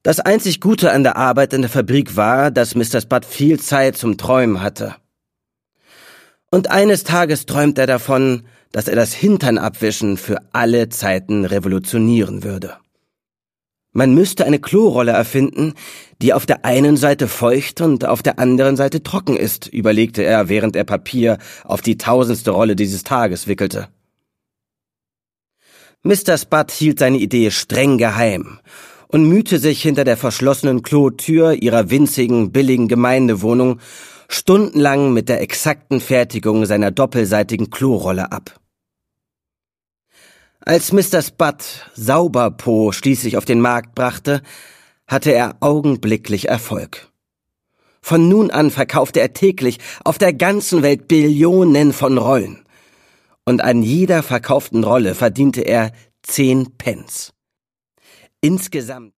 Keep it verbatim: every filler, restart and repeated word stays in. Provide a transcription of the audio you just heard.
Das einzig Gute an der Arbeit in der Fabrik war, dass Mister Spud viel Zeit zum Träumen hatte. Und eines Tages träumt er davon, dass er das Hinternabwischen für alle Zeiten revolutionieren würde. Man müsste eine Klorolle erfinden, die auf der einen Seite feucht und auf der anderen Seite trocken ist, überlegte er, während er Papier auf die tausendste Rolle dieses Tages wickelte. Mister Spud hielt seine Idee streng geheim und mühte sich hinter der verschlossenen Klotür ihrer winzigen, billigen Gemeindewohnung stundenlang mit der exakten Fertigung seiner doppelseitigen Klorolle ab. Als Mister Spud Sauberpo schließlich auf den Markt brachte, hatte er augenblicklich Erfolg. Von nun an verkaufte er täglich auf der ganzen Welt Billionen von Rollen. Und an jeder verkauften Rolle verdiente er zehn Pence. Insgesamt